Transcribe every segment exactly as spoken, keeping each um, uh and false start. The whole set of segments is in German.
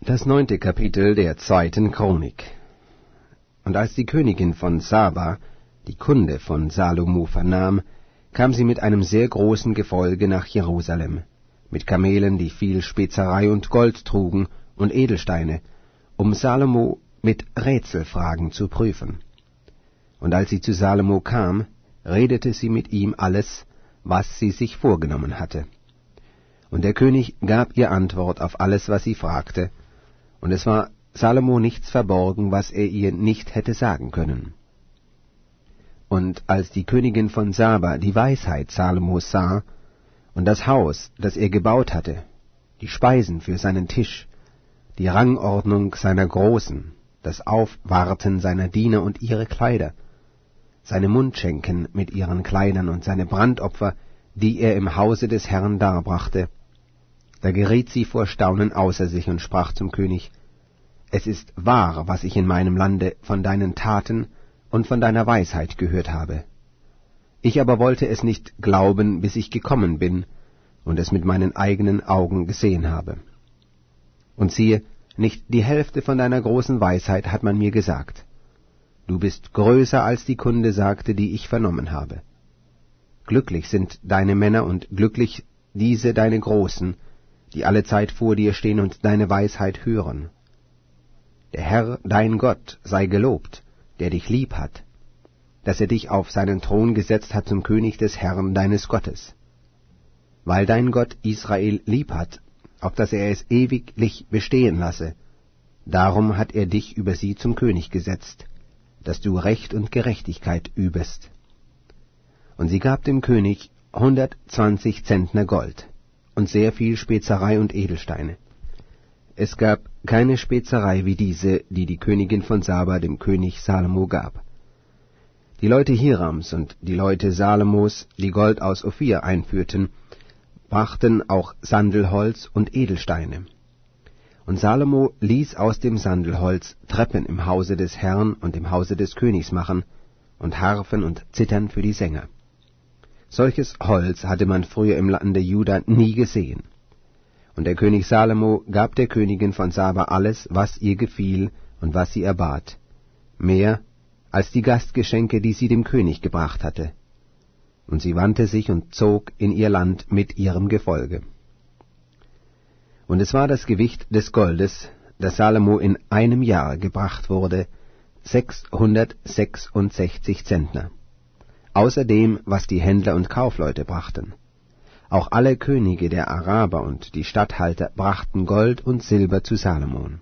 Das neunte Kapitel der zweiten Chronik. Und als die Königin von Saba die Kunde von Salomo vernahm, kam sie mit einem sehr großen Gefolge nach Jerusalem, mit Kamelen, die viel Spezerei und Gold trugen und Edelsteine, um Salomo mit Rätselfragen zu prüfen. Und als sie zu Salomo kam, redete sie mit ihm alles, was sie sich vorgenommen hatte. Und der König gab ihr Antwort auf alles, was sie fragte, und es war Salomo nichts verborgen, was er ihr nicht hätte sagen können. Und als die Königin von Saba die Weisheit Salomos sah, und das Haus, das er gebaut hatte, die Speisen für seinen Tisch, die Rangordnung seiner Großen, das Aufwarten seiner Diener und ihre Kleider, seine Mundschenken mit ihren Kleidern und seine Brandopfer, die er im Hause des Herrn darbrachte, da geriet sie vor Staunen außer sich und sprach zum König: Es ist wahr, was ich in meinem Lande von deinen Taten und von deiner Weisheit gehört habe. Ich aber wollte es nicht glauben, bis ich gekommen bin und es mit meinen eigenen Augen gesehen habe. Und siehe, nicht die Hälfte von deiner großen Weisheit hat man mir gesagt. Du bist größer, als die Kunde sagte, die ich vernommen habe. Glücklich sind deine Männer und glücklich diese deine Großen, die allezeit vor dir stehen und deine Weisheit hören. Der Herr, dein Gott, sei gelobt, der dich lieb hat, dass er dich auf seinen Thron gesetzt hat zum König des Herrn deines Gottes. Weil dein Gott Israel lieb hat, auf dass er es ewiglich bestehen lasse, darum hat er dich über sie zum König gesetzt, dass du Recht und Gerechtigkeit übest. Und sie gab dem König hundertzwanzig Zentner Gold und sehr viel Spezerei und Edelsteine. Es gab keine Spezerei wie diese, die die Königin von Saba dem König Salomo gab. Die Leute Hirams und die Leute Salomos, die Gold aus Ophir einführten, brachten auch Sandelholz und Edelsteine. Und Salomo ließ aus dem Sandelholz Treppen im Hause des Herrn und im Hause des Königs machen und Harfen und Zittern für die Sänger. Solches Holz hatte man früher im Lande Juda nie gesehen. Und der König Salomo gab der Königin von Saba alles, was ihr gefiel und was sie erbat, mehr als die Gastgeschenke, die sie dem König gebracht hatte. Und sie wandte sich und zog in ihr Land mit ihrem Gefolge. Und es war das Gewicht des Goldes, das Salomo in einem Jahr gebracht wurde, sechshundertsechsundsechzig Zentner, außer dem, was die Händler und Kaufleute brachten. Auch alle Könige der Araber und die Statthalter brachten Gold und Silber zu Salomon.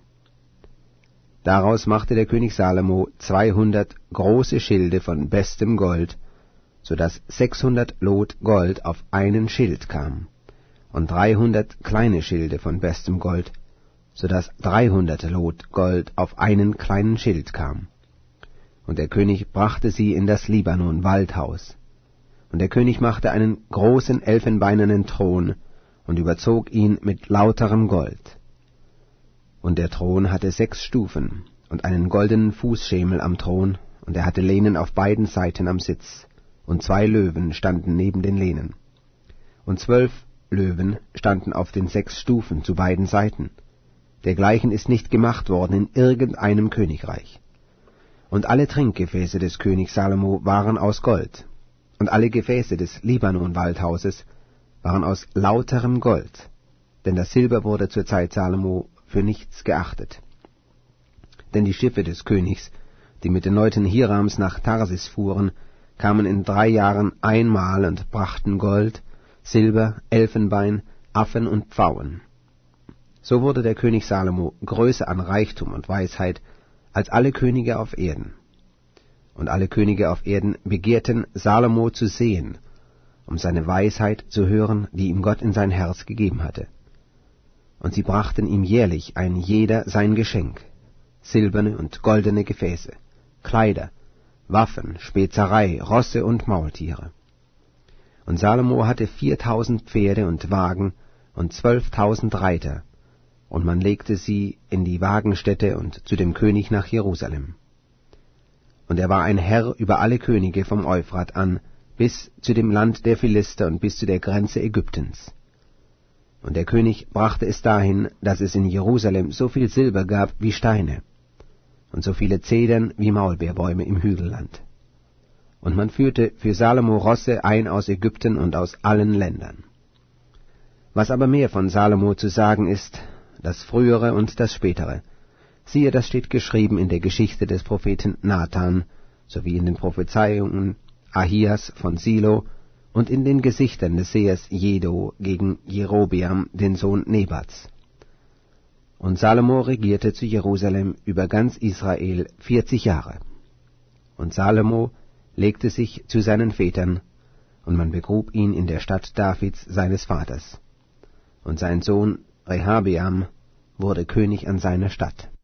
Daraus machte der König Salomo zweihundert große Schilde von bestem Gold, so daß sechshundert Lot Gold auf einen Schild kam, und dreihundert kleine Schilde von bestem Gold, so daß dreihundert Lot Gold auf einen kleinen Schild kam. Und der König brachte sie in das Libanon-Waldhaus. Und der König machte einen großen elfenbeinernen Thron und überzog ihn mit lauterem Gold. Und der Thron hatte sechs Stufen und einen goldenen Fußschemel am Thron, und er hatte Lehnen auf beiden Seiten am Sitz, und zwei Löwen standen neben den Lehnen. Und zwölf Löwen standen auf den sechs Stufen zu beiden Seiten. Dergleichen ist nicht gemacht worden in irgendeinem Königreich. Und alle Trinkgefäße des Königs Salomo waren aus Gold, und alle Gefäße des Libanon-Waldhauses waren aus lauterem Gold, denn das Silber wurde zur Zeit Salomo für nichts geachtet. Denn die Schiffe des Königs, die mit den Leuten Hirams nach Tarsis fuhren, kamen in drei Jahren einmal und brachten Gold, Silber, Elfenbein, Affen und Pfauen. So wurde der König Salomo größer an Reichtum und Weisheit als alle Könige auf Erden. Und alle Könige auf Erden begehrten, Salomo zu sehen, um seine Weisheit zu hören, die ihm Gott in sein Herz gegeben hatte. Und sie brachten ihm jährlich ein jeder sein Geschenk, silberne und goldene Gefäße, Kleider, Waffen, Spezerei, Rosse und Maultiere. Und Salomo hatte viertausend Pferde und Wagen und zwölftausend Reiter, und man legte sie in die Wagenstätte und zu dem König nach Jerusalem. Und er war ein Herr über alle Könige vom Euphrat an, bis zu dem Land der Philister und bis zu der Grenze Ägyptens. Und der König brachte es dahin, dass es in Jerusalem so viel Silber gab wie Steine, und so viele Zedern wie Maulbeerbäume im Hügelland. Und man führte für Salomo Rosse ein aus Ägypten und aus allen Ländern. Was aber mehr von Salomo zu sagen ist, das Frühere und das Spätere, siehe, das steht geschrieben in der Geschichte des Propheten Nathan, sowie in den Prophezeiungen Ahias von Silo und in den Gesichtern des Sehers Jedo gegen Jerobeam, den Sohn Nebats. Und Salomo regierte zu Jerusalem über ganz Israel vierzig Jahre. Und Salomo legte sich zu seinen Vätern, und man begrub ihn in der Stadt Davids seines Vaters. Und sein Sohn Rehabeam wurde König an seiner Stadt.